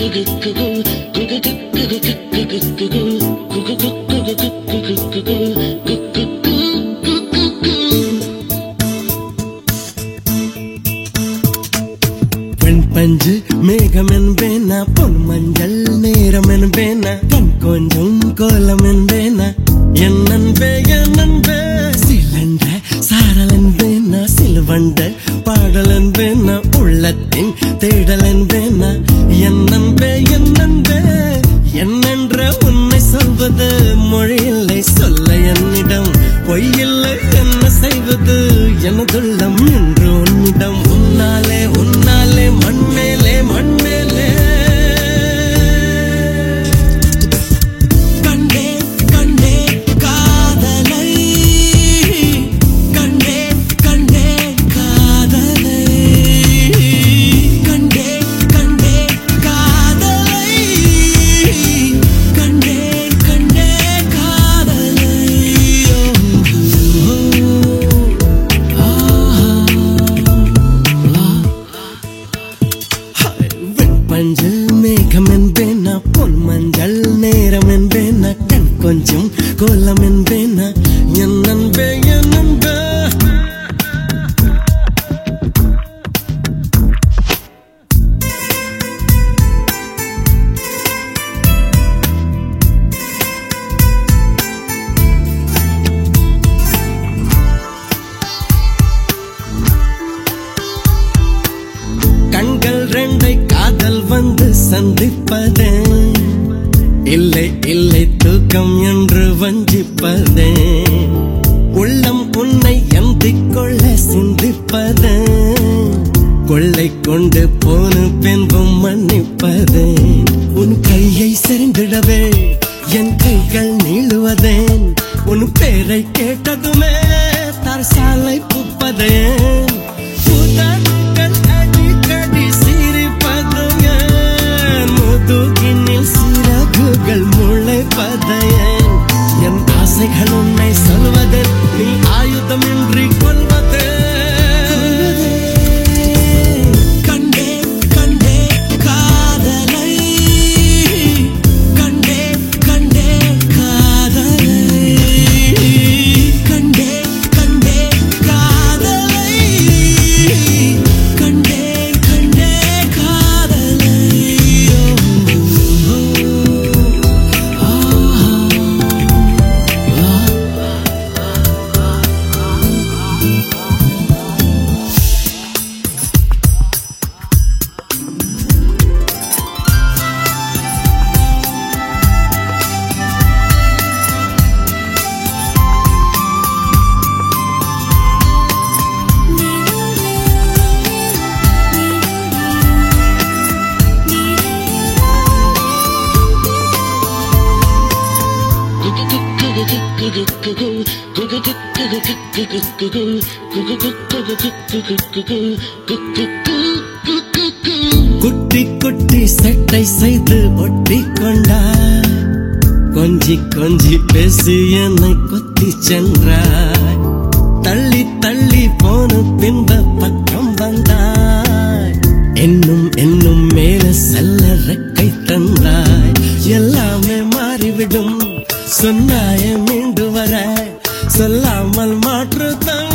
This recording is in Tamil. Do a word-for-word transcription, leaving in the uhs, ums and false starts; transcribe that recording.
பஞ்சு மேகம் என்பேனா பொன் மஞ்சள் நேரம் என்பேனா கண் கொஞ்சம் கோலம் என்பேனா என் நண்பே என் நண்பே சிலண்ட சாரல் என்பேனா சிலுவண்ட பாடல் என்பேனா உள்ளத்தின் தேடல் என்பேனா என் நண்பே என் நண்பே என்னென்ற உன்னை சொல்வது மொழியில்லை சொல்ல என்னிடம் பொய்யில்லை என்ன செய்வது எனதுள்ளம் என்று உன்னிடம் உன்னாலே உன்னாலே மண்மேலே மண்மேலே கண்டே கண்டே காதலை கண்டே கண்டே காதலை கண்டே கண்டே காதலை கண்டே கண்டே காதலை பஞ்சு மேகம் என்பேனா பொன் மஞ்சள் நேரம் என்பேனா கண் கொஞ்சம் கோலம் என்பேனா என் நண்பே என் நண்பே கண்கள் ரெண்டை காதல் வந்து சந்திப்பதே இல்லை இல்லை தூக்கம் என்று வஞ்சிப்பதே உள்ளம் உன்னை எந்திக் கொள்ள சிந்திப்பதே கொள்ளை கொண்டு போன பின்பும் மன்னிப்பதே உன் கையை செறிந்திடவே என் கைகள் நீளுவதேன் உன் பேரை கேட்டதுமே தரசாலை புப்பதே சிறகுகள் முளைப்பதையன் என் ஆசைகள் உன்னை சொல்வது நீ ஆயுதம் இன்றி கொள்வது கண்டே கண்டே காதலை கண்டே கண்டே காதலை கண்டே கண்டே காதலை கண்டே கண்டே காதலை குட்டி குட்டி சட்டை செய்து ஒட்டி கொண்டாய் கொஞ்சி கொஞ்சி பேசி என்னை கொத்தி சென்றாய் தள்ளி தள்ளி போன பின்ப பக்கம் வந்தாய் என்னும் என்னும் மேல செல்ல ரெக்கை தந்தாய் எல்லாமே மாறிவிடும் சொன்னாய மீண்டு வர சொல்லாமல் மாற்றுத்தான்